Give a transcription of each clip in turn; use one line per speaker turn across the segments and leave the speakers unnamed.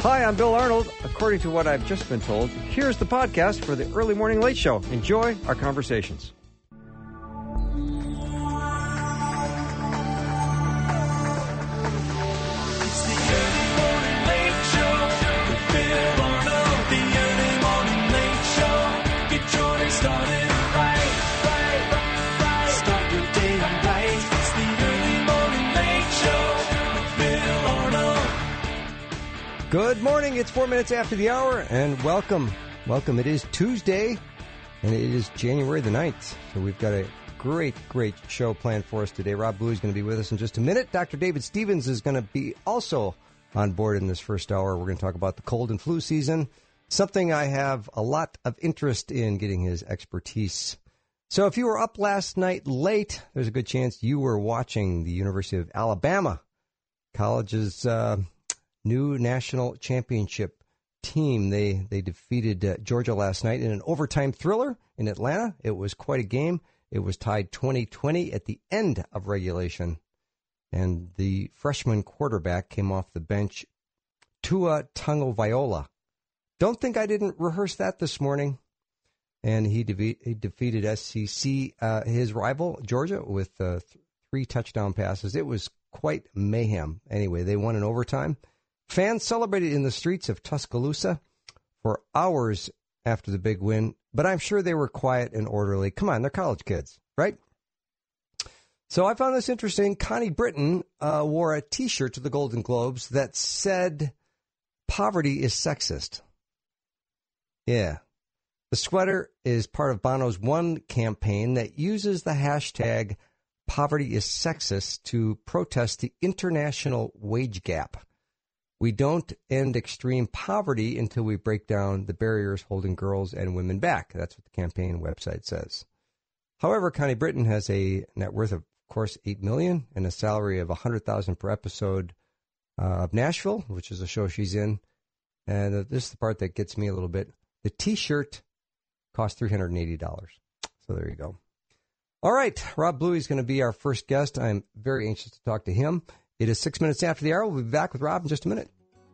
Hi, I'm Bill Arnold. According to what I've just been told, here's the podcast for the Early Morning Late Show. Enjoy our conversations. Good morning. It's 4 minutes after the hour, and welcome. Welcome. It is Tuesday, and it is January the 9th. So we've got a great show planned for us today. Rob Bluey is going to be with us in just a minute. Dr. David Stevens is going to be also on board in this first hour. We're going to talk about the cold and flu season, something I have a lot of interest in getting his expertise. So if you were up last night late, there's a good chance you were watching the University of Alabama College's new national championship team. They defeated Georgia last night in an overtime thriller in Atlanta. It was quite a game. It was tied 20-20 at the end of regulation. And the freshman quarterback came off the bench, Tua Tagovailoa. Don't think I didn't rehearse that this morning. And he defeated SEC, his rival, Georgia, with 3 touchdown passes. It was quite mayhem. Anyway, they won in overtime. Fans celebrated in the streets of Tuscaloosa for hours after the big win, but I'm sure they were quiet and orderly. Come on, they're college kids, right? So I found this interesting. Connie Britton wore a T-shirt to the Golden Globes that said, "Poverty is sexist." Yeah. The sweater is part of Bono's One campaign that uses the hashtag "Poverty is sexist" to protest the international wage gap. We don't end extreme poverty until we break down the barriers holding girls and women back. That's what the campaign website says. However, Connie Britton has a net worth of course, $8 million and a salary of $100,000 per episode of Nashville, which is a show she's in. And this is the part that gets me a little bit. The T-shirt cost $380. So there you go. All right, Rob Bluey is going to be our first guest. I'm very anxious to talk to him. It is 6 minutes after the hour. We'll be back with Rob in just a minute.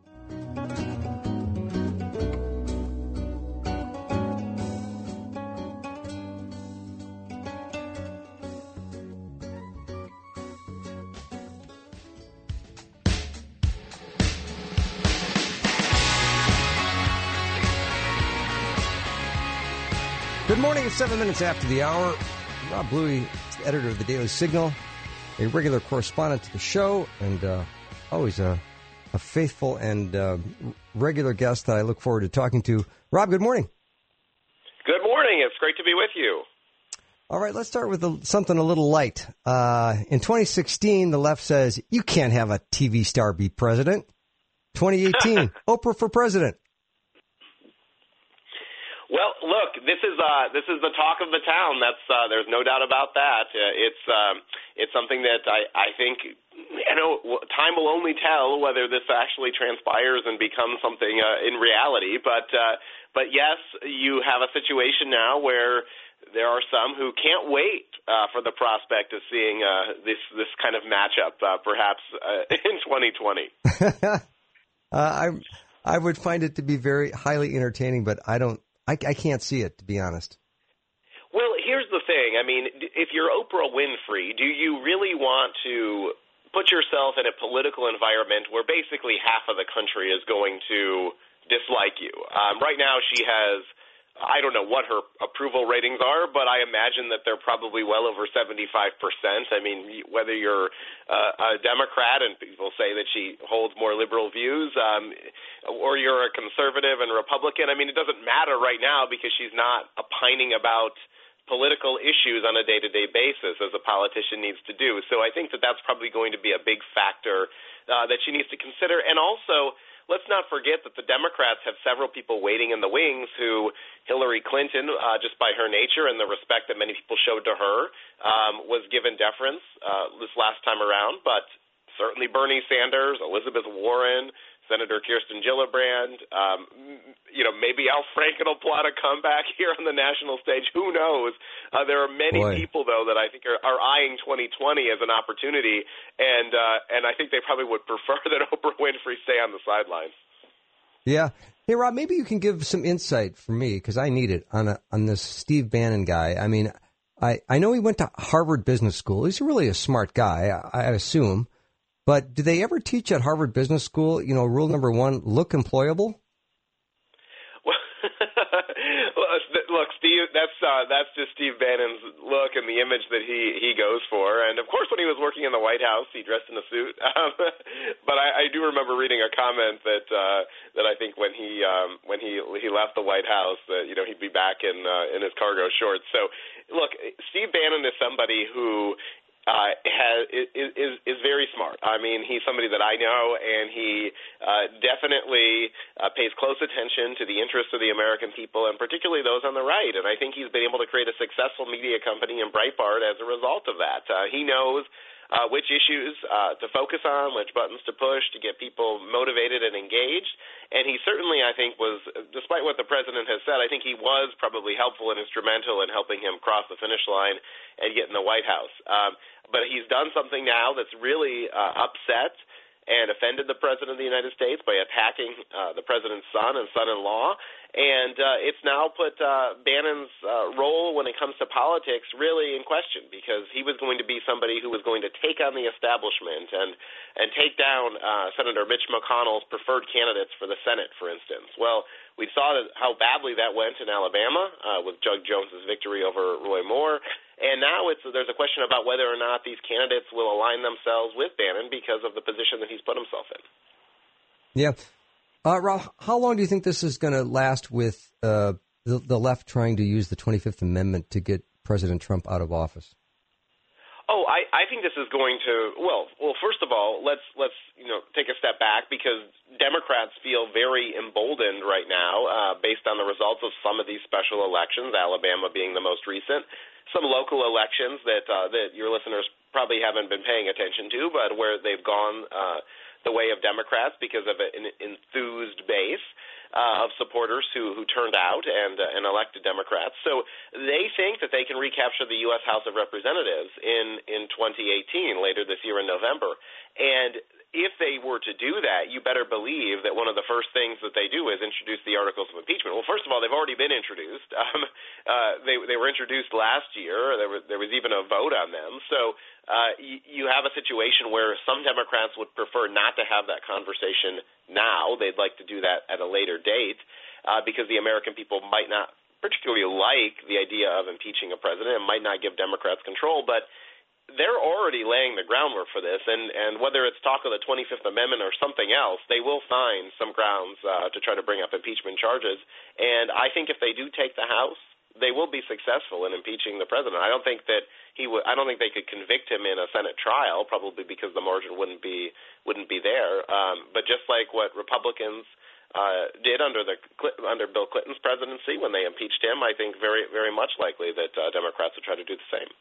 Good morning. It's 7 minutes after the hour. Rob Bluey is the editor of the Daily Signal, a regular correspondent to the show, and always a faithful and regular guest that I look forward to talking to. Rob, good morning.
Good morning. It's great to be with you.
All right, let's start with something a little light. In 2016, the left says, you can't have a TV star be president. 2018, Oprah for president.
Well, look, this is the talk of the town. That's there's no doubt about that. It's something that I think time will only tell whether this actually transpires and becomes something in reality. But yes, you have a situation now where there are some who can't wait for the prospect of seeing this kind of matchup, perhaps in 2020.
I would find it to be very highly entertaining, but I can't see it, to be honest.
Well, here's the thing. I mean, if you're Oprah Winfrey, do you really want to put yourself in a political environment where basically half of the country is going to dislike you? Right now she has, I don't know what her approval ratings are, but I imagine that they're probably well over 75%. I mean, whether you're a Democrat and people say that she holds more liberal views, or you're a conservative and Republican, I mean, it doesn't matter right now because she's not opining about political issues on a day-to-day basis as a politician needs to do. So I think that that's probably going to be a big factor that she needs to consider. And also, let's not forget that the Democrats have several people waiting in the wings who Hillary Clinton, just by her nature and the respect that many people showed to her, was given deference this last time around. But certainly Bernie Sanders, Elizabeth Warren, Senator Kirsten Gillibrand, maybe Al Franken will plot a comeback here on the national stage. Who knows? There are many people, though, that I think are eyeing 2020 as an opportunity, and I think they probably would prefer that Oprah Winfrey stay on the sidelines.
Yeah. Hey, Rob, maybe you can give some insight for me, because I need it, on this Steve Bannon guy. I mean, I know he went to Harvard Business School. He's really a smart guy, I assume. But do they ever teach at Harvard Business School, rule number one, look employable?
Look, Steve, that's just Steve Bannon's look and the image that he goes for. And of course, when he was working in the White House, he dressed in a suit. But I do remember reading a comment that I think when he left the White House, that he'd be back in his cargo shorts. So, look, Steve Bannon is somebody who is very smart. I mean, he's somebody that I know, and he definitely pays close attention to the interests of the American people, and particularly those on the right. And I think he's been able to create a successful media company in Breitbart as a result of that. He knows which issues to focus on, which buttons to push to get people motivated and engaged. And he certainly, I think, was, despite what the president has said, I think he was probably helpful and instrumental in helping him cross the finish line and get in the White House. But he's done something now that's really upset and offended the President of the United States by attacking the President's son and son-in-law. And it's now put Bannon's role when it comes to politics really in question, because he was going to be somebody who was going to take on the establishment and take down Senator Mitch McConnell's preferred candidates for the Senate, for instance. Well, we saw how badly that went in Alabama with Doug Jones's victory over Roy Moore. And now there's a question about whether or not these candidates will align themselves with Bannon because of the position that he's put himself in.
Yeah. Rob, how long do you think this is going to last with the left trying to use the 25th Amendment to get President Trump out of office?
Oh, I think this is going to well. First of all, let's take a step back, because Democrats feel very emboldened right now based on the results of some of these special elections, Alabama being the most recent. Some local elections that your listeners probably haven't been paying attention to, but where they've gone the way of Democrats because of an enthused base of supporters who turned out and elected Democrats. So they think that they can recapture the U.S. House of Representatives in 2018, later this year in November. And if they were to do that, you better believe that one of the first things that they do is introduce the articles of impeachment. Well, first of all, they've already been introduced. They were introduced last year. There was even a vote on them. So you have a situation where some Democrats would prefer not to have that conversation now. They'd like to do that at a later date because the American people might not particularly like the idea of impeaching a president and might not give Democrats control. But they're already laying the groundwork for this, and whether it's talk of the 25th Amendment or something else, they will find some grounds to try to bring up impeachment charges. And I think if they do take the House, they will be successful in impeaching the president. I don't think that I don't think they could convict him in a Senate trial, probably because the margin wouldn't be there. But just like what Republicans did under Bill Clinton's presidency when they impeached him, I think very, very much likely that Democrats would try to do the same.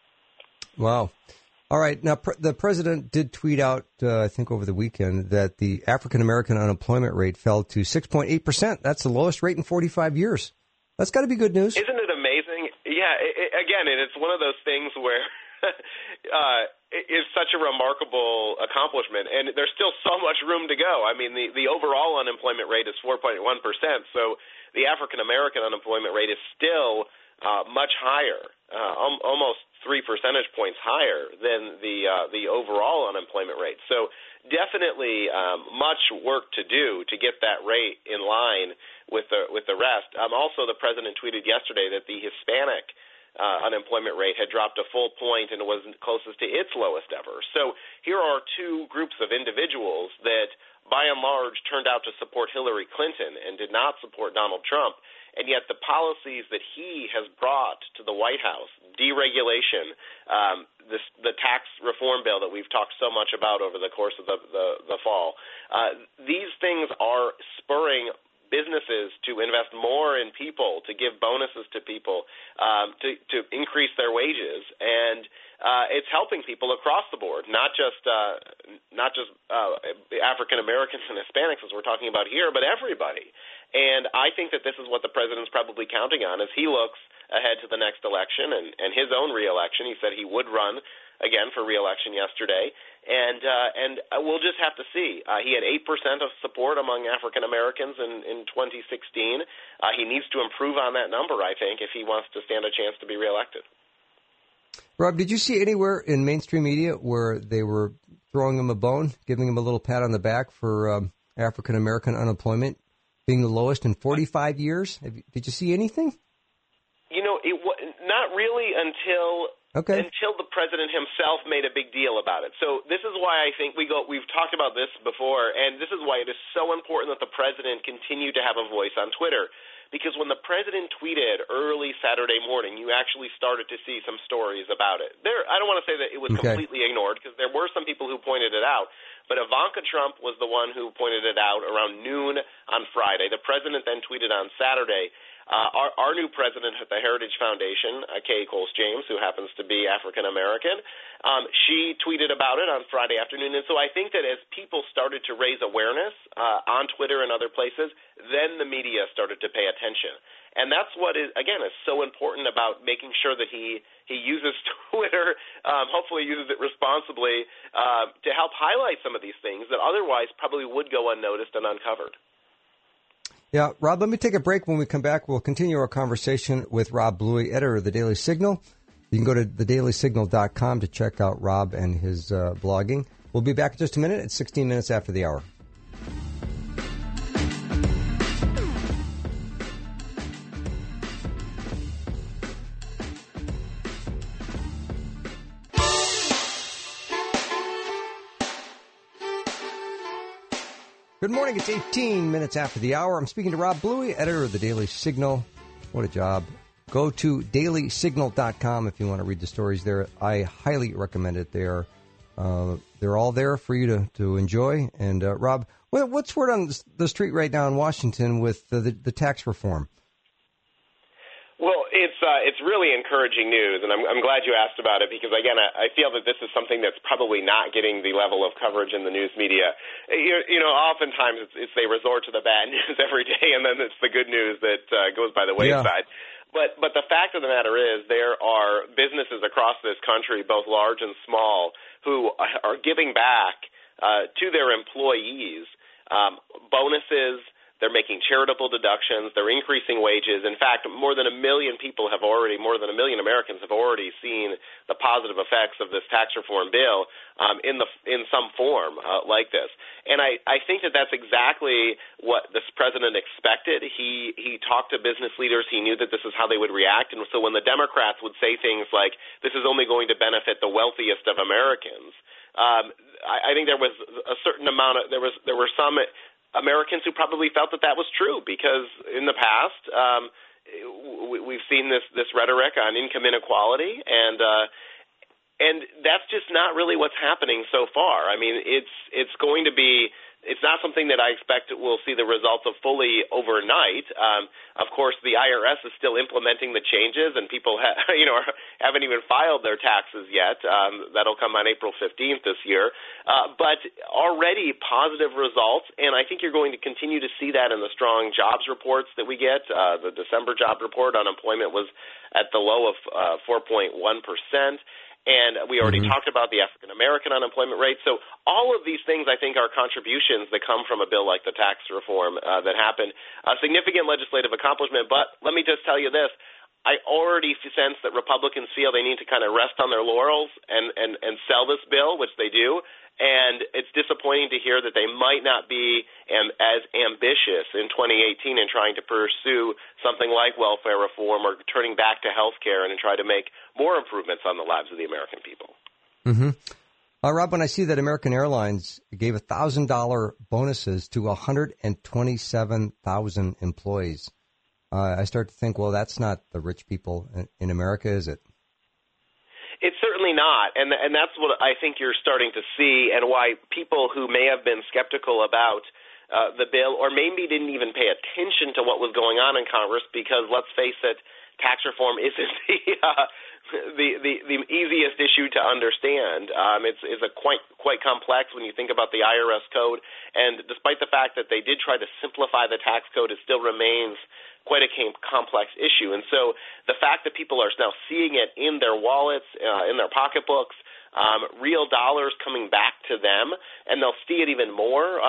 Wow. All right. Now, the president did tweet out, I think over the weekend, that the African-American unemployment rate fell to 6.8%. That's the lowest rate in 45 years. That's got to be good news.
Isn't it amazing? Yeah. Again, it's one of those things where it's such a remarkable accomplishment, and there's still so much room to go. I mean, the overall unemployment rate is 4.1%, so the African-American unemployment rate is still much higher, almost 3 percentage points higher than the overall unemployment rate. So definitely much work to do to get that rate in line with the rest. Also, the president tweeted yesterday that the Hispanic unemployment rate had dropped a full point and was closest to its lowest ever. So here are two groups of individuals that, by and large, turned out to support Hillary Clinton and did not support Donald Trump. And yet the policies that he has brought to the White House, deregulation, the tax reform bill that we've talked so much about over the course of the fall, these things are spurring businesses to invest more in people, to give bonuses to people, to increase their wages, and it's helping people across the board, not just African Americans and Hispanics, as we're talking about here, but everybody. And I think that this is what the president's probably counting on as he looks ahead to the next election and his own reelection. He said he would run again for reelection yesterday. And we'll just have to see. He had 8% of support among African Americans in 2016. He needs to improve on that number, I think, if he wants to stand a chance to be reelected.
Rob, did you see anywhere in mainstream media where they were throwing him a bone, giving him a little pat on the back for African American unemployment being the lowest in 45 years? Did you see anything?
Not really until the president himself made a big deal about it. So this is why I think we've talked about this before, and this is why it is so important that the president continue to have a voice on Twitter. Because when the president tweeted early Saturday morning, you actually started to see some stories about it. I don't want to say that it was completely ignored, because there were some people who pointed it out. But Ivanka Trump was the one who pointed it out around noon on Friday. The president then tweeted on Saturday. Our new president at the Heritage Foundation, Kay Coles James, who happens to be African American, she tweeted about it on Friday afternoon. And so I think that as people started to raise awareness on Twitter and other places, then the media started to pay attention. And that's what is so important about making sure that he uses Twitter, hopefully uses it responsibly, to help highlight some of these things that otherwise probably would go unnoticed and uncovered.
Yeah, Rob, let me take a break. When we come back, we'll continue our conversation with Rob Bluey, editor of The Daily Signal. You can go to thedailysignal.com to check out Rob and his blogging. We'll be back in just a minute at 16 minutes after the hour. Good morning. It's 18 minutes after the hour. I'm speaking to Rob Bluey, editor of The Daily Signal. What a job. Go to dailysignal.com if you want to read the stories there. I highly recommend it. They're all there for you to enjoy. And, Rob, what's word on the street right now in Washington with the tax reform?
Well, it's really encouraging news, and I'm glad you asked about it because, again, I feel that this is something that's probably not getting the level of coverage in the news media. Oftentimes it's they resort to the bad news every day, and then it's the good news that goes by the wayside. Yeah. But the fact of the matter is there are businesses across this country, both large and small, who are giving back to their employees bonuses. They're making charitable deductions. They're increasing wages. In fact, more than 1 million Americans have already seen the positive effects of this tax reform bill in some form like this. And I think that that's exactly what this president expected. He talked to business leaders. He knew that this is how they would react. And so when the Democrats would say things like, this is only going to benefit the wealthiest of Americans, I think there was a certain amount of there were some Americans who probably felt that was true because in the past we've seen this rhetoric on income inequality and that's just not really what's happening so far. I mean, it's going to be. It's not something that I expect we'll see the results of fully overnight. Of course, the IRS is still implementing the changes, and people haven't even filed their taxes yet. That'll come on April 15th this year. But already positive results, and I think you're going to continue to see that in the strong jobs reports that we get. The December job report, unemployment was at the low of 4.1%. And we already talked about the African-American unemployment rate. So all of these things, I think, are contributions that come from a bill like the tax reform that happened. A significant legislative accomplishment. But let me just tell you this. I already sense that Republicans feel they need to kind of rest on their laurels and sell this bill, which they do. And it's disappointing to hear that they might not be as ambitious in 2018 in trying to pursue something like welfare reform or turning back to health care and try to make more improvements on the lives of the American people.
Mm-hmm. Rob, when I see that American Airlines gave $1,000 bonuses to 127,000 employees, I start to think, well, that's not the rich people in America, is it?
It's certainly not, and that's what I think you're starting to see and why people who may have been skeptical about the bill or maybe didn't even pay attention to what was going on in Congress because, let's face it, tax reform isn't the easiest issue to understand. It's a quite complex when you think about the IRS code, and despite the fact that they did try to simplify the tax code, it still remains quite a complex issue. And so the fact that people are now seeing it in their wallets, in their pocketbooks, real dollars coming back to them, and they'll see it even more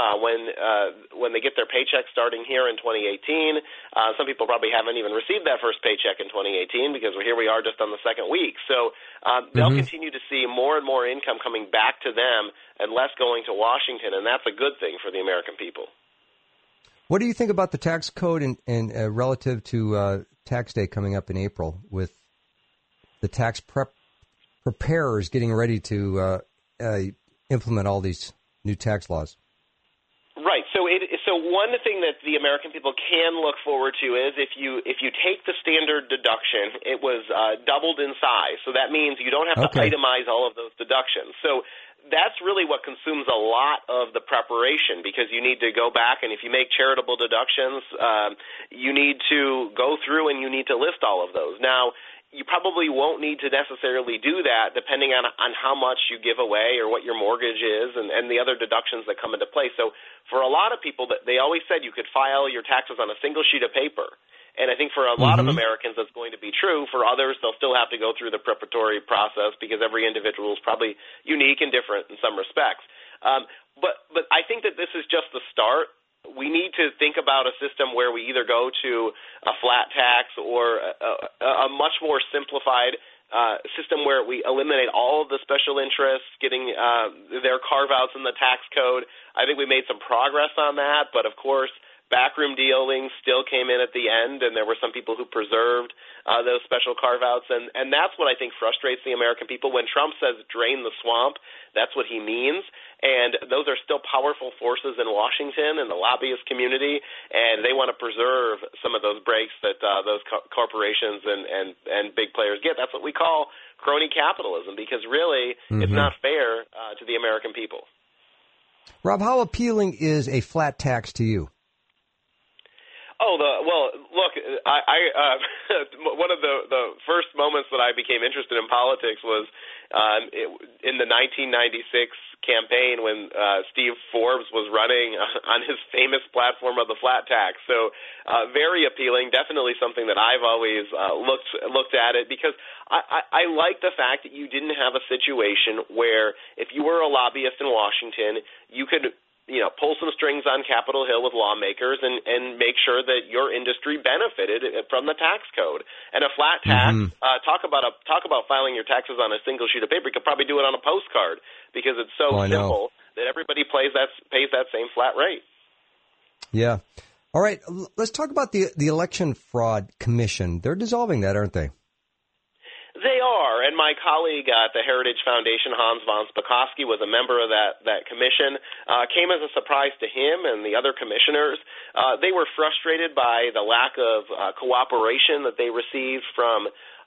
when they get their paycheck starting here in 2018. Some people probably haven't even received that first paycheck in 2018 because here we are just on the second week. So they'll continue to see more and more income coming back to them and less going to Washington, and that's a good thing for the American people.
What do you think about the tax code and relative to tax day coming up in April with the tax preparers getting ready to implement all these new tax laws?
Right. So one thing that the American people can look forward to is if you take the standard deduction, it was doubled in size. So that means you don't have to itemize all of those deductions. So that's really what consumes a lot of the preparation, because you need to go back, and if you make charitable deductions, you need to go through and you need to list all of those. Now, you probably won't need to necessarily do that depending on how much you give away or what your mortgage is and the other deductions that come into play. So for a lot of people, they always said you could file your taxes on a single sheet of paper. And I think for a lot of Americans that's going to be true. For others, they'll still have to go through the preparatory process because every individual is probably unique and different in some respects. But I think that this is just the start. We need to think about a system where we either go to a flat tax or a much more simplified system where we eliminate all of the special interests, getting their carve-outs in the tax code. I think we made some progress on that, but of course, backroom dealing still came in at the end, and there were some people who preserved those special carve-outs, and that's what I think frustrates the American people. When Trump says drain the swamp, that's what he means, and those are still powerful forces in Washington and the lobbyist community, and they want to preserve some of those breaks that those corporations and big players get. That's what we call crony capitalism, because really it's not fair to the American people.
Rob, how appealing is a flat tax to you?
Look, I one of the first moments that I became interested in politics was in the 1996 campaign when Steve Forbes was running on his famous platform of the flat tax. So very appealing, definitely something that I've always looked at it, because I like the fact that you didn't have a situation where if you were a lobbyist in Washington, you could pull some strings on Capitol Hill with lawmakers and make sure that your industry benefited from the tax code. And a flat tax, talk about filing your taxes on a single sheet of paper. You could probably do it on a postcard because it's so simple that everybody pays that same flat rate.
Yeah. All right. Let's talk about the Election Fraud Commission. They're dissolving that, aren't they?
They are, and my colleague at the Heritage Foundation, Hans von Spakovsky, was a member of that commission. Came as a surprise to him and the other commissioners. They were frustrated by the lack of cooperation that they received from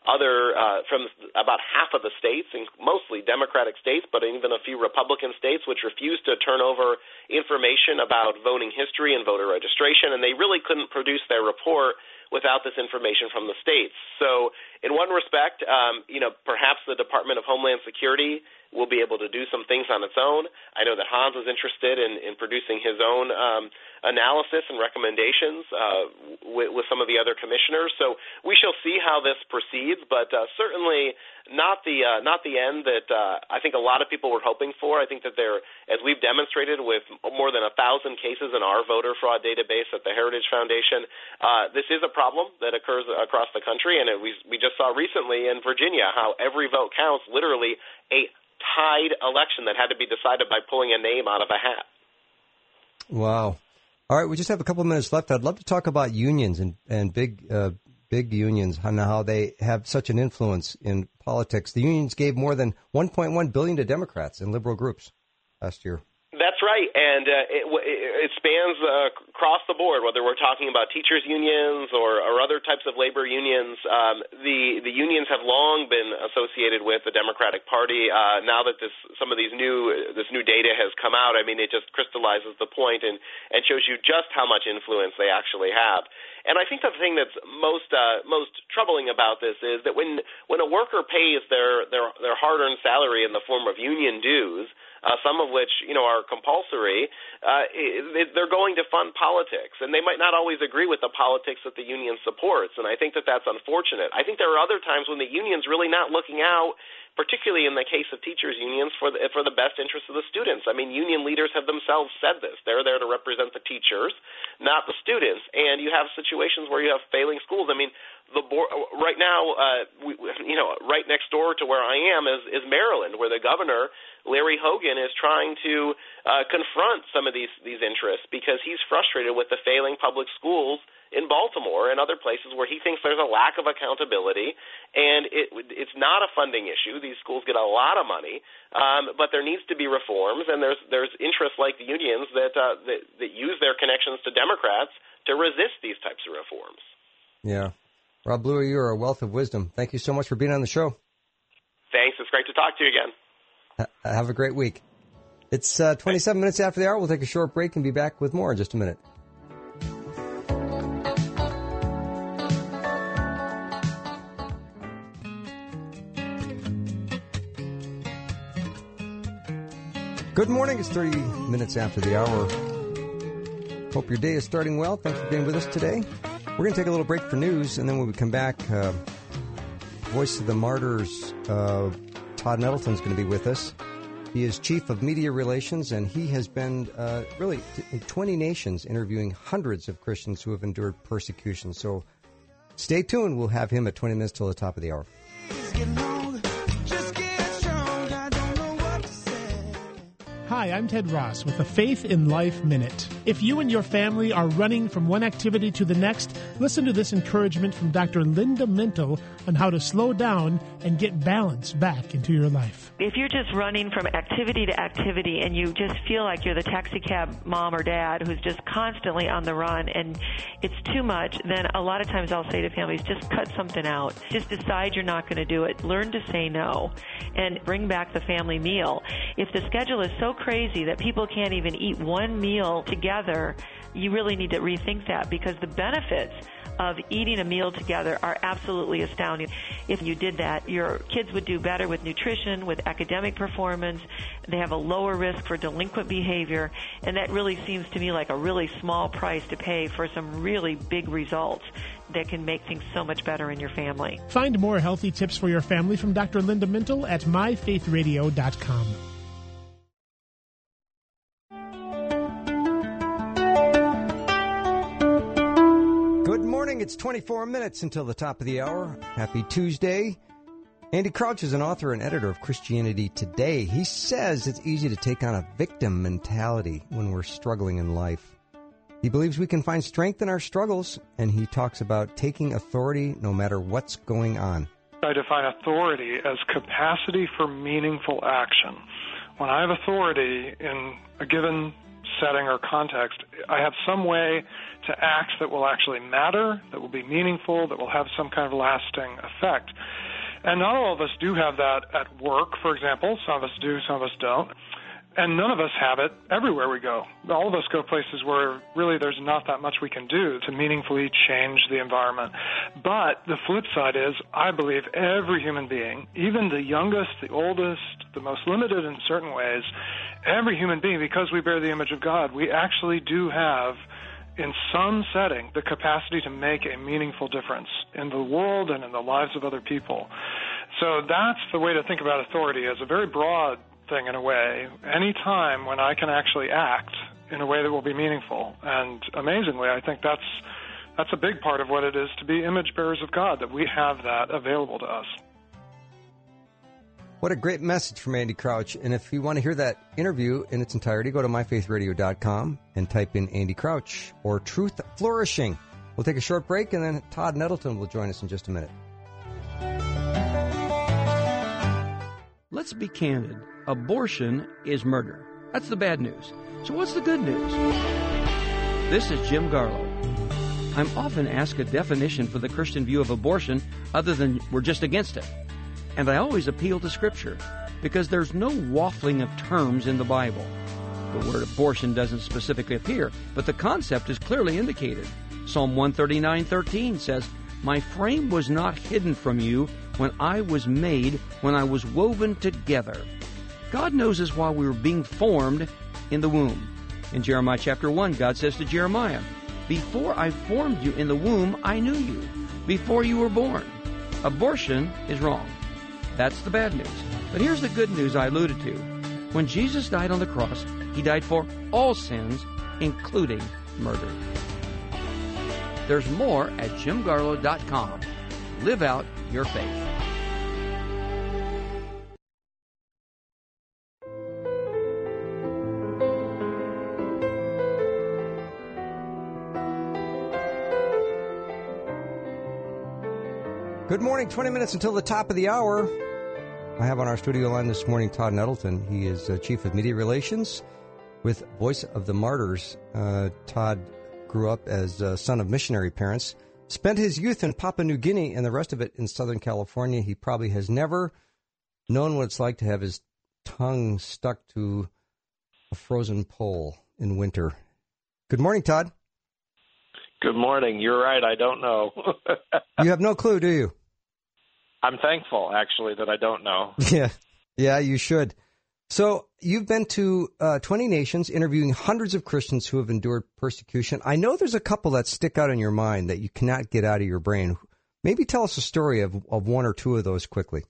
about half of the states, and mostly Democratic states, but even a few Republican states, which refused to turn over information about voting history and voter registration, and they really couldn't produce their report without this information from the states. So in one respect, perhaps the Department of Homeland Security will be able to do some things on its own. I know that Hans is interested in producing his own analysis and recommendations with some of the other commissioners. So we shall see how this proceeds, but certainly not the end that I think a lot of people were hoping for. I think that as we've demonstrated with more than 1,000 cases in our voter fraud database at the Heritage Foundation, this is a problem that occurs across the country, and we just saw recently in Virginia how every vote counts, literally a tied election that had to be decided by pulling a name out of a hat.
Wow. All right, we just have a couple of minutes left. I'd love to talk about unions and big unions and how they have such an influence in politics. The unions gave more than $1.1 billion to Democrats and liberal groups last year.
That's right, and it spans across the board, whether we're talking about teachers' unions or other types of labor unions. The unions have long been associated with the Democratic Party. Now that this new data has come out, I mean, it just crystallizes the point and shows you just how much influence they actually have. And I think the thing that's most troubling about this is that when a worker pays their hard-earned salary in the form of union dues, some of which are compulsory, they're going to fund politics, and they might not always agree with the politics that the union supports. And I think that that's unfortunate. I think there are other times when the union's really not looking out particularly in the case of teachers' unions, for the best interest of the students. I mean, union leaders have themselves said this. They're there to represent the teachers, not the students. And you have situations where you have failing schools. I mean, the board right now, right next door to where I am is Maryland, where the governor, Larry Hogan, is trying to confront some of these interests because he's frustrated with the failing public schools in Baltimore and other places where he thinks there's a lack of accountability, and it's not a funding issue. These schools get a lot of money, but there needs to be reforms, and there's interests like the unions that use their connections to Democrats to resist these types of reforms.
Yeah. Rob Bluey, you're a wealth of wisdom. Thank you so much for being on the show.
Thanks. It's great to talk to you again.
Have a great week. It's 27 minutes after the hour. We'll take a short break and be back with more in just a minute. Good morning. It's 30 minutes after the hour. Hope your day is starting well. Thanks for being with us today. We're going to take a little break for news, and then when we come back, Voice of the Martyrs, Todd Nettleton's going to be with us. He is Chief of Media Relations, and he has been really in 20 nations interviewing hundreds of Christians who have endured persecution. So stay tuned. We'll have him at 20 minutes till the top of the hour.
Hi, I'm Ted Ross with the Faith in Life Minute. If you and your family are running from one activity to the next, listen to this encouragement from Dr. Linda Mintle on how to slow down and get balance back into your life.
If you're just running from activity to activity and you just feel like you're the taxi cab mom or dad who's just constantly on the run and it's too much, then a lot of times I'll say to families, just cut something out. Just decide you're not going to do it. Learn to say no and bring back the family meal. If the schedule is so crazy that people can't even eat one meal together, you really need to rethink that, because the benefits of eating a meal together are absolutely astounding. If you did that, your kids would do better with nutrition, with academic performance. They have a lower risk for delinquent behavior, and that really seems to me like a really small price to pay for some really big results that can make things so much better in your family.
Find more healthy tips for your family from Dr. Linda Mintle at myfaithradio.com.
Good morning. It's 24 minutes until the top of the hour. Happy Tuesday. Andy Crouch is an author and editor of Christianity Today. He says it's easy to take on a victim mentality when we're struggling in life. He believes we can find strength in our struggles, and he talks about taking authority no matter what's going on.
I define authority as capacity for meaningful action. When I have authority in a given setting or context, I have some way to act that will actually matter, that will be meaningful, that will have some kind of lasting effect. And not all of us do have that at work, for example. Some of us do, some of us don't. And none of us have it everywhere we go. All of us go places where really there's not that much we can do to meaningfully change the environment. But the flip side is, I believe every human being, even the youngest, the oldest, the most limited in certain ways, every human being, because we bear the image of God, we actually do have, in some setting, the capacity to make a meaningful difference in the world and in the lives of other people. So that's the way to think about authority, as a very broad thing in a way. Any time when I can actually act in a way that will be meaningful. And amazingly, I think that's a big part of what it is to be image bearers of God, that we have that available to us.
What a great message from Andy Crouch. And if you want to hear that interview in its entirety, go to myfaithradio.com and type in Andy Crouch or Truth Flourishing. We'll take a short break, and then Todd Nettleton will join us in just a minute.
Let's be candid. Abortion is murder. That's the bad news. So what's the good news? This is Jim Garlow. I'm often asked a definition for the Christian view of abortion other than we're just against it. And I always appeal to Scripture, because there's no waffling of terms in the Bible. The word abortion doesn't specifically appear, but the concept is clearly indicated. Psalm 139:13 says, "My frame was not hidden from you when I was made, when I was woven together." God knows us while we were being formed in the womb. In Jeremiah chapter 1, God says to Jeremiah, "Before I formed you in the womb, I knew you. Before you were born." Abortion is wrong. That's the bad news. But here's the good news I alluded to. When Jesus died on the cross, he died for all sins, including murder. There's more at jimgarlow.com. Live out your faith.
Good morning, 20 minutes until the top of the hour. I have on our studio line this morning Todd Nettleton. He is Chief of Media Relations with Voice of the Martyrs. Todd grew up as a son of missionary parents, spent his youth in Papua New Guinea and the rest of it in Southern California. He probably has never known what it's like to have his tongue stuck to a frozen pole in winter. Good morning, Todd.
Good morning. You're right. I don't know.
You have no clue, do you?
I'm thankful, actually, that I don't know.
Yeah, you should. So you've been to 20 nations, interviewing hundreds of Christians who have endured persecution. I know there's a couple that stick out in your mind that you cannot get out of your brain. Maybe tell us a story of one or two of those quickly.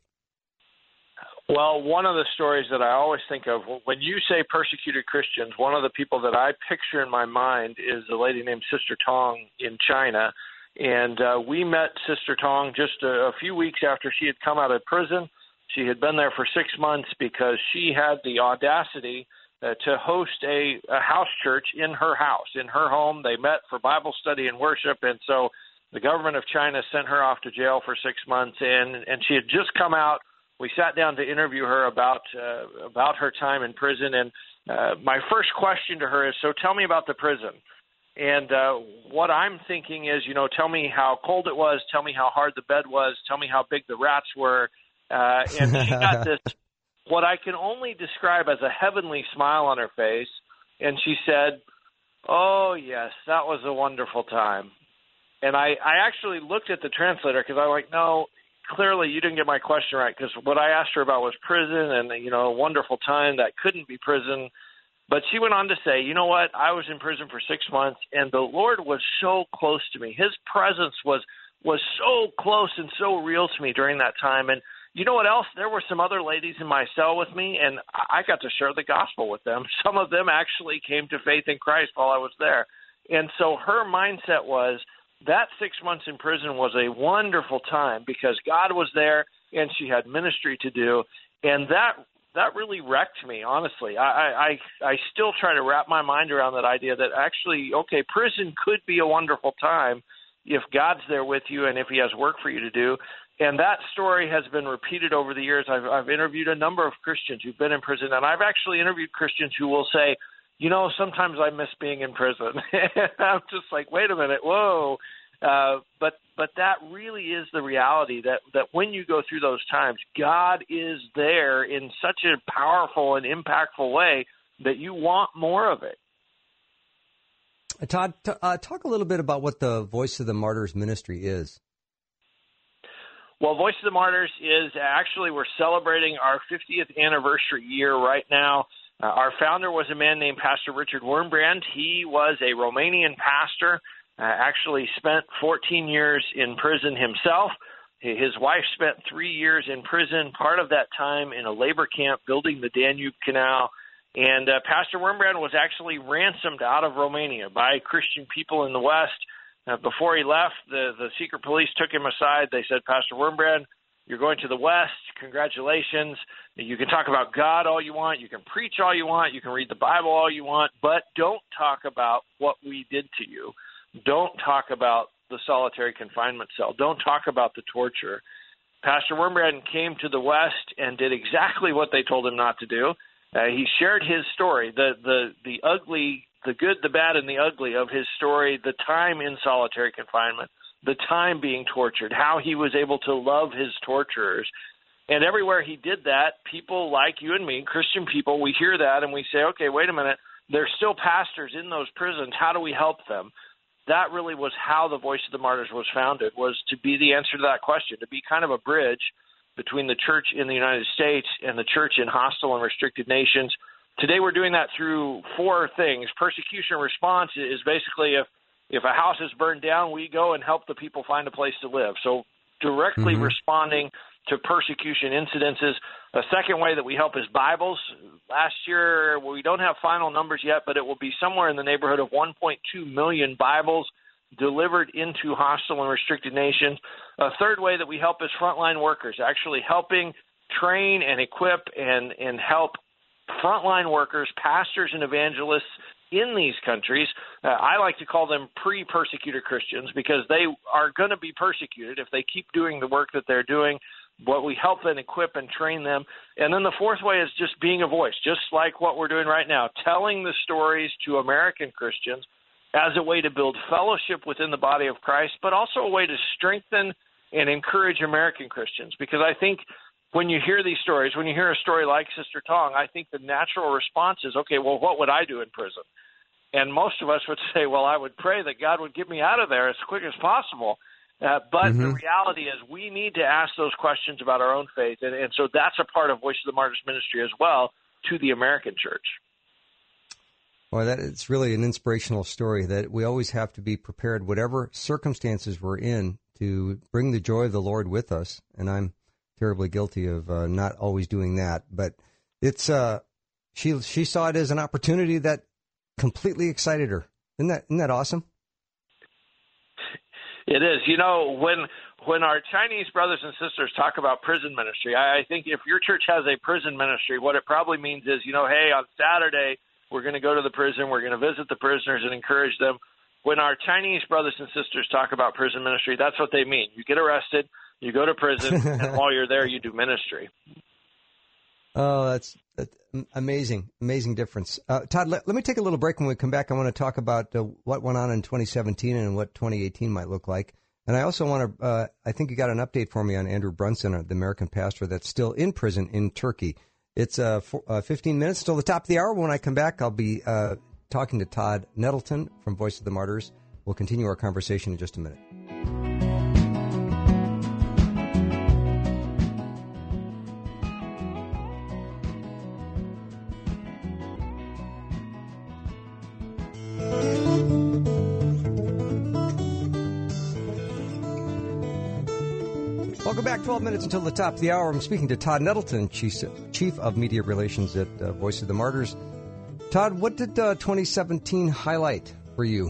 Well, one of the stories that I always think of, when you say persecuted Christians, one of the people that I picture in my mind is a lady named Sister Tong in China. And we met Sister Tong just a few weeks after she had come out of prison. She had been there for 6 months because she had the audacity to host a house church in her house, in her home. They met for Bible study and worship, and so the government of China sent her off to jail for 6 months, and she had just come out. We sat down to interview her about her time in prison, and my first question to her is, so tell me about the prison. And what I'm thinking is, tell me how cold it was, tell me how hard the bed was, tell me how big the rats were. And she got this, what I can only describe as a heavenly smile on her face. And she said, oh, yes, that was a wonderful time. And I actually looked at the translator because I'm like, no, clearly you didn't get my question right, because what I asked her about was prison and, a wonderful time that couldn't be prison. But she went on to say, you know what, I was in prison for 6 months, and the Lord was so close to me. His presence was so close and so real to me during that time. And you know what else? There were some other ladies in my cell with me, and I got to share the gospel with them. Some of them actually came to faith in Christ while I was there. And so her mindset was that 6 months in prison was a wonderful time because God was there and she had ministry to do. And that really wrecked me, honestly. I still try to wrap my mind around that idea that actually, okay, prison could be a wonderful time if God's there with you and if he has work for you to do. And that story has been repeated over the years. I've interviewed a number of Christians who've been in prison, and I've actually interviewed Christians who will say, sometimes I miss being in prison. I'm just like, wait a minute, whoa. But that really is the reality, that when you go through those times, God is there in such a powerful and impactful way that you want more of it.
Todd, talk a little bit about what the Voice of the Martyrs ministry is.
Well, Voice of the Martyrs is actually, we're celebrating our 50th anniversary year right now. Our founder was a man named Pastor Richard Wurmbrand. He was a Romanian pastor. Actually spent 14 years in prison himself. His wife spent 3 years in prison, part of that time in a labor camp building the Danube Canal. And Pastor Wurmbrand was actually ransomed out of Romania by Christian people in the West. Before he left, the secret police took him aside. They said, Pastor Wurmbrand, you're going to the West. Congratulations. You can talk about God all you want. You can preach all you want. You can read the Bible all you want. But don't talk about what we did to you. Don't talk about the solitary confinement cell. Don't talk about the torture. Pastor Wurmbrand came to the West and did exactly what they told him not to do. He shared his story, the ugly, the good, the bad, and the ugly of his story, the time in solitary confinement, the time being tortured, how he was able to love his torturers. And everywhere he did that, people like you and me, Christian people, we hear that and we say, okay, wait a minute, there's still pastors in those prisons. How do we help them? That really was how the Voice of the Martyrs was founded, was to be the answer to that question, to be kind of a bridge between the church in the United States and the church in hostile and restricted nations. Today we're doing that through 4 things. Persecution response is basically if a house is burned down, we go and help the people find a place to live. So directly responding to persecution incidences. A second way that we help is Bibles. Last year, we don't have final numbers yet, but it will be somewhere in the neighborhood of 1.2 million Bibles delivered into hostile and restricted nations. A third way that we help is frontline workers, actually helping train and equip and help frontline workers, pastors and evangelists in these countries. I like to call them pre-persecuted Christians because they are going to be persecuted if they keep doing the work that they're doing. But we help and equip and train them. And then the fourth way is just being a voice, just like what we're doing right now, telling the stories to American Christians as a way to build fellowship within the body of Christ, but also a way to strengthen and encourage American Christians. Because I think when you hear these stories, when you hear a story like Sister Tong, I think the natural response is, okay, well, what would I do in prison? And most of us would say, well, I would pray that God would get me out of there as quick as possible. But the reality is we need to ask those questions about our own faith. And so that's a part of Voice of the Martyrs ministry as well to the American church.
Well, it's really an inspirational story that we always have to be prepared, whatever circumstances we're in, to bring the joy of the Lord with us. And I'm terribly guilty of not always doing that. But it's she saw it as an opportunity that completely excited her. Isn't that awesome?
It is. You know, when our Chinese brothers and sisters talk about prison ministry, I think if your church has a prison ministry, what it probably means is, hey, on Saturday we're going to go to the prison, we're going to visit the prisoners and encourage them. When our Chinese brothers and sisters talk about prison ministry, that's what they mean. You get arrested, you go to prison, and while you're there, you do ministry.
Oh, that's amazing difference. Todd, let me take a little break. When we come back, I want to talk about what went on in 2017 and what 2018 might look like. And I also want to, I think you got an update for me on Andrew Brunson, the American pastor that's still in prison in Turkey. It's 15 minutes till the top of the hour. When I come back, I'll be talking to Todd Nettleton from Voice of the Martyrs. We'll continue our conversation in just a minute. Welcome back. 12 minutes until the top of the hour. I'm speaking to Todd Nettleton, Chief of Media Relations at Voice of the Martyrs. Todd, what did 2017 highlight for you?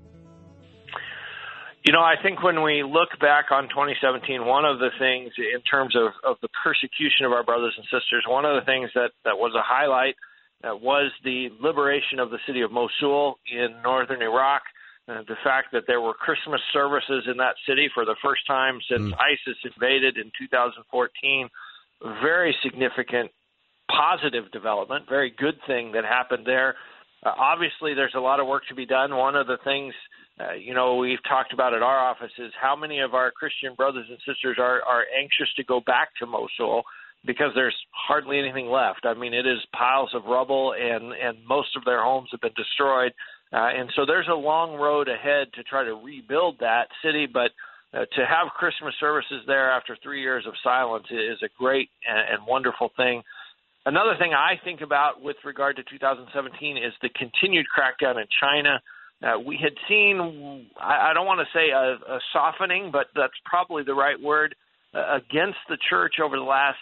I think when we look back on 2017, one of the things in terms of the persecution of our brothers and sisters, one of the things that was a highlight was the liberation of the city of Mosul in northern Iraq. The fact that there were Christmas services in that city for the first time since ISIS invaded in 2014, very significant positive development, very good thing that happened there. Obviously, there's a lot of work to be done. One of the things, we've talked about at our office is how many of our Christian brothers and sisters are anxious to go back to Mosul because there's hardly anything left. I mean, it is piles of rubble and most of their homes have been destroyed. And so there's a long road ahead to try to rebuild that city, but to have Christmas services there after 3 years of silence is a great and wonderful thing. Another thing I think about with regard to 2017 is the continued crackdown in China. We had seen, I don't want to say a softening, but that's probably the right word, against the church over the last,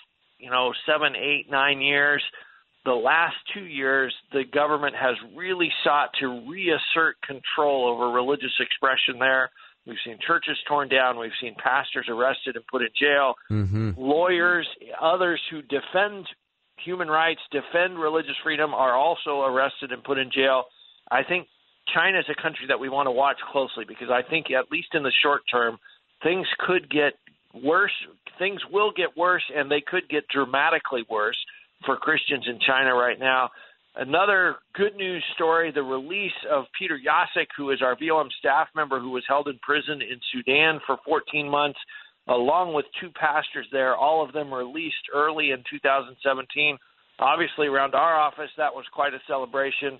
7, 8, 9 years. The last 2 years, the government has really sought to reassert control over religious expression there. We've seen churches torn down. We've seen pastors arrested and put in jail. Lawyers, others who defend human rights, defend religious freedom are also arrested and put in jail. I think China is a country that we want to watch closely because I think at least in the short term, things could get worse. Things will get worse, and they could get dramatically worse for Christians in China right now. Another good news story, the release of Peter Yasik, who is our VOM staff member who was held in prison in Sudan for 14 months, along with two pastors there, all of them released early in 2017. Obviously, around our office, that was quite a celebration.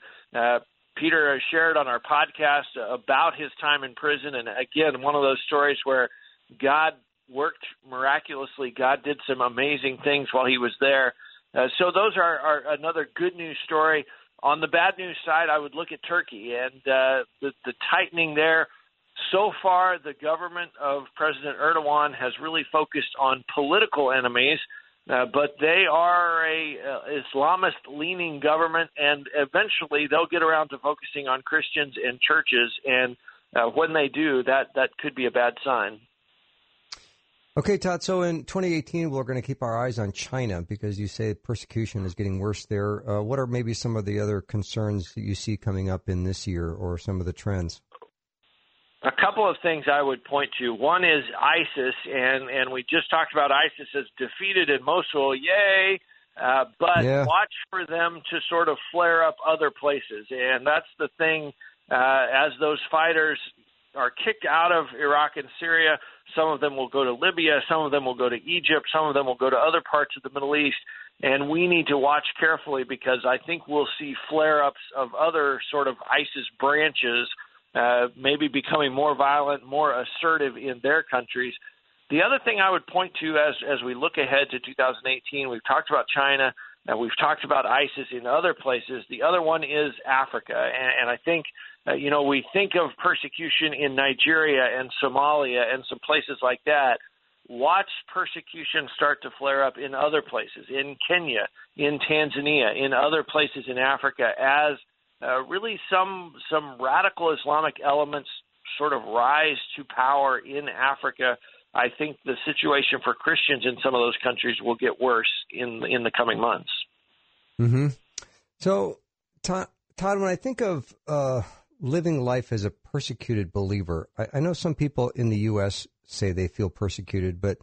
Peter shared on our podcast about his time in prison, and again, one of those stories where God worked miraculously. God did some amazing things while he was there. So those are another good news story. On the bad news side, I would look at Turkey and the tightening there. So far, the government of President Erdogan has really focused on political enemies, but they are a Islamist-leaning government, and eventually they'll get around to focusing on Christians and churches, and when they do, that could be a bad sign.
Okay, Todd, so in 2018, we're going to keep our eyes on China because you say persecution is getting worse there. What are maybe some of the other concerns that you see coming up in this year or some of the trends?
A couple of things I would point to. One is ISIS, and we just talked about ISIS as defeated in Mosul, yay, but watch for them to sort of flare up other places. And that's the thing, as those fighters are kicked out of Iraq and Syria, some of them will go to Libya, some of them will go to Egypt, some of them will go to other parts of the Middle East, and we need to watch carefully because I think we'll see flare-ups of other sort of ISIS branches maybe becoming more violent, more assertive in their countries. The other thing I would point to as we look ahead to 2018, we've talked about China, and we've talked about ISIS in other places. The other one is Africa, and I think we think of persecution in Nigeria and Somalia and some places like that. Watch persecution start to flare up in other places, in Kenya, in Tanzania, in other places in Africa, as really some radical Islamic elements sort of rise to power in Africa. I think the situation for Christians in some of those countries will get worse in the coming months.
Mm-hmm. So, Todd, when I think of living life as a persecuted believer, I know some people in the U.S. say they feel persecuted, but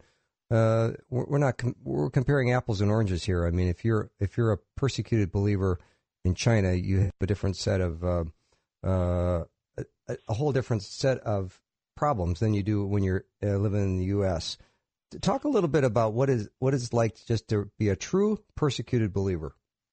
we're comparing apples and oranges here. I mean, if you're a persecuted believer in China, you have a different set of a whole different set of problems than you do when you're living in the U.S. Talk a little bit about what it's like just to be a true persecuted believer.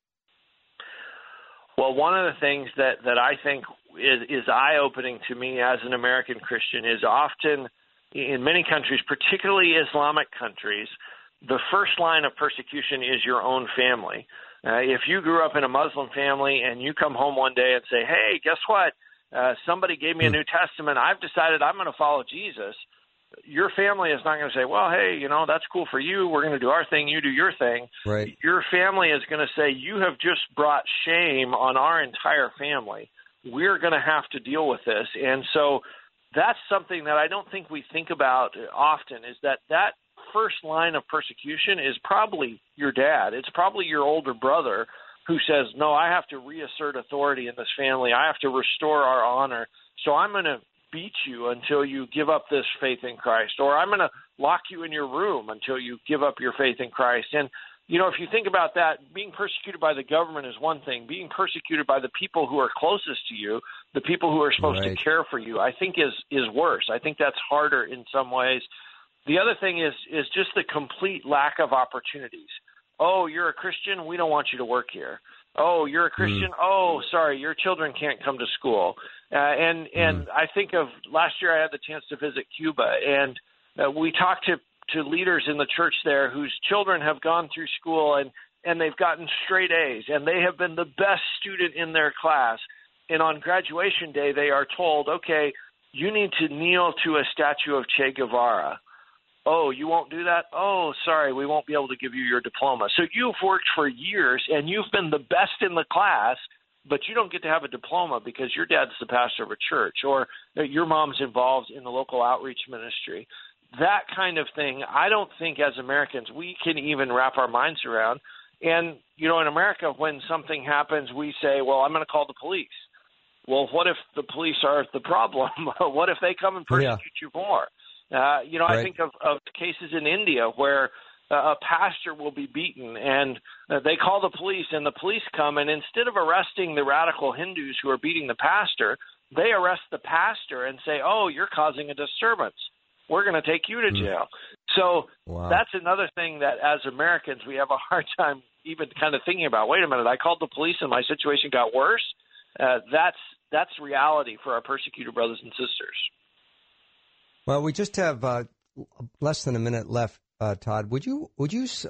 Well, one of the things that I think is eye-opening to me as an American Christian is often in many countries, particularly Islamic countries, the first line of persecution is your own family. If you grew up in a Muslim family and you come home one day and say, hey, guess what? Somebody gave me a New Testament. I've decided I'm going to follow Jesus. Your family is not going to say, well, hey, that's cool for you. We're going to do our thing. You do your thing.
Right.
Your family is going to say, you have just brought shame on our entire family. We're going to have to deal with this. And so that's something that I don't think we think about often, is that first line of persecution is probably your dad. It's probably your older brother who says, no, I have to reassert authority in this family. I have to restore our honor. So I'm going to beat you until you give up this faith in Christ, or I'm going to lock you in your room until you give up your faith in Christ. And, if you think about that, being persecuted by the government is one thing. Being persecuted by the people who are closest to you, the people who are supposed to care for you, I think is worse. I think that's harder in some ways. The other thing is just the complete lack of opportunities. Oh, you're a Christian? We don't want you to work here. Oh, you're a Christian? Oh, sorry, your children can't come to school. And I think of last year I had the chance to visit Cuba, and we talked to leaders in the church there whose children have gone through school and they've gotten straight A's, and they have been the best student in their class. And on graduation day, they are told, okay, you need to kneel to a statue of Che Guevara. Oh, you won't do that? Oh, sorry, we won't be able to give you your diploma. So you've worked for years, and you've been the best in the class, but you don't get to have a diploma because your dad's the pastor of a church, or your mom's involved in the local outreach ministry. That kind of thing, I don't think as Americans we can even wrap our minds around. And, in America, when something happens, we say, well, I'm going to call the police. Well, what if the police are the problem? What if they come and persecute you more? Right. I think of cases in India where a pastor will be beaten, and they call the police, and the police come, and instead of arresting the radical Hindus who are beating the pastor, they arrest the pastor and say, oh, you're causing a disturbance. We're going to take you to jail. So that's another thing that as Americans we have a hard time even kind of thinking about. Wait a minute, I called the police and my situation got worse. That's reality for our persecuted brothers and sisters.
Well, we just have less than a minute left, Todd. Would you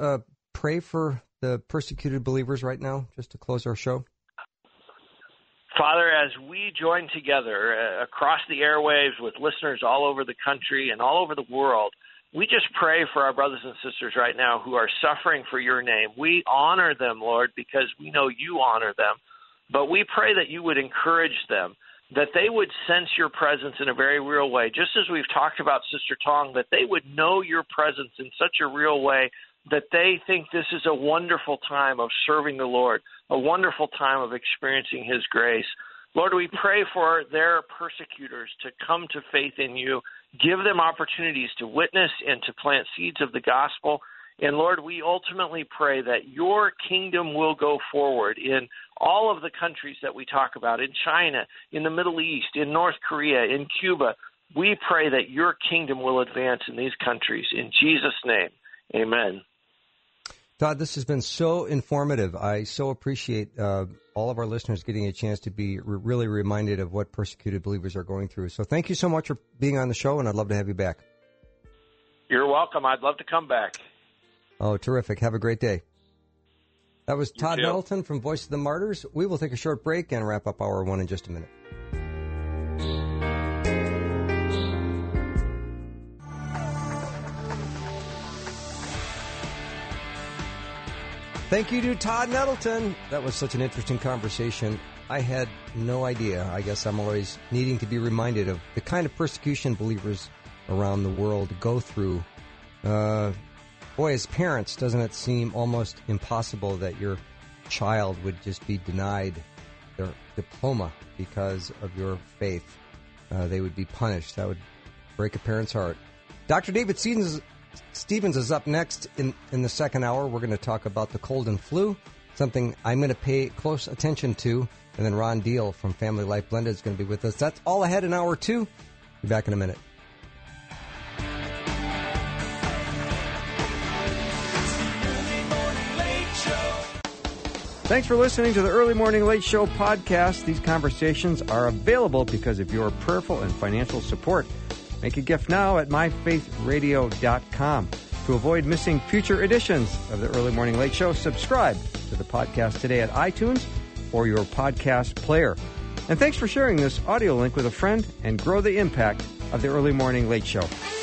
pray for the persecuted believers right now, just to close our show?
Father, as we join together across the airwaves with listeners all over the country and all over the world, we just pray for our brothers and sisters right now who are suffering for your name. We honor them, Lord, because we know you honor them. But we pray that you would encourage them, that they would sense your presence in a very real way, just as we've talked about Sister Tong, that they would know your presence in such a real way that they think this is a wonderful time of serving the Lord, a wonderful time of experiencing his grace. Lord, we pray for their persecutors to come to faith in you, give them opportunities to witness and to plant seeds of the gospel. And Lord, we ultimately pray that your kingdom will go forward in all of the countries that we talk about, in China, in the Middle East, in North Korea, in Cuba. We pray that your kingdom will advance in these countries. In Jesus' name, amen.
Todd, this has been so informative. I so appreciate all of our listeners getting a chance to be really reminded of what persecuted believers are going through. So thank you so much for being on the show, and I'd love to have you back.
You're welcome. I'd love to come back.
Oh, terrific. Have a great day. That was Todd Nettleton from Voice of the Martyrs. We will take a short break and wrap up Hour 1 in just a minute. Thank you to Todd Nettleton. That was such an interesting conversation. I had no idea. I guess I'm always needing to be reminded of the kind of persecution believers around the world go through. Boy, as parents, doesn't it seem almost impossible that your child would just be denied their diploma because of your faith? They would be punished. That would break a parent's heart. Dr. David Stevens is up next in the second hour. We're going to talk about the cold and flu, something I'm going to pay close attention to. And then Ron Deal from Family Life Blended is going to be with us. That's all ahead in Hour 2. Be back in a minute. Thanks for listening to the Early Morning Late Show podcast. These conversations are available because of your prayerful and financial support. Make a gift now at myfaithradio.com. To avoid missing future editions of the Early Morning Late Show, subscribe to the podcast today at iTunes or your podcast player. And thanks for sharing this audio link with a friend and grow the impact of the Early Morning Late Show.